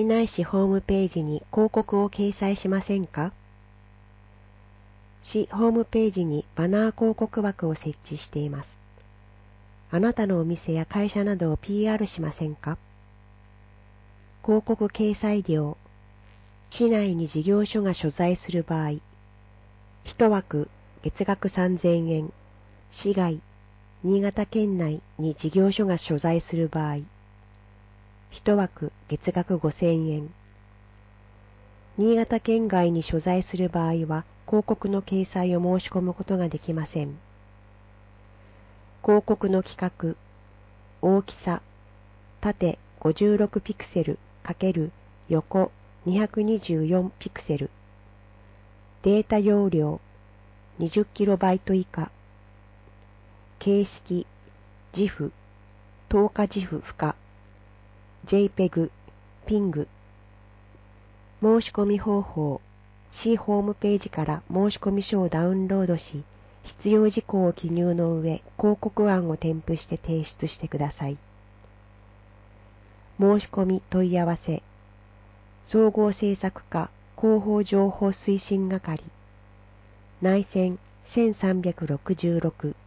イないしホームページに広告を掲載しませんか？市ホームページにバナー広告枠を設置しています。あなたのお店や会社などを PR しませんか？広告掲載料。市内に事業所が所在する場合、1枠月額3000円、市外、新潟県内に事業所が所在する場合、1枠月額5000円。新潟県外に所在する場合は、広告の掲載を申し込むことができません。広告の規格、大きさ、縦56ピクセル×横224ピクセル。データ容量 20KB 以下。形式、GIF、等価 GIF 不可。JPEG、PNG。申し込み方法。市ホームページから申し込み書をダウンロードし、必要事項を記入の上、広告案を添付して提出してください。申し込み問い合わせ。総合政策課広報情報推進係。内線1366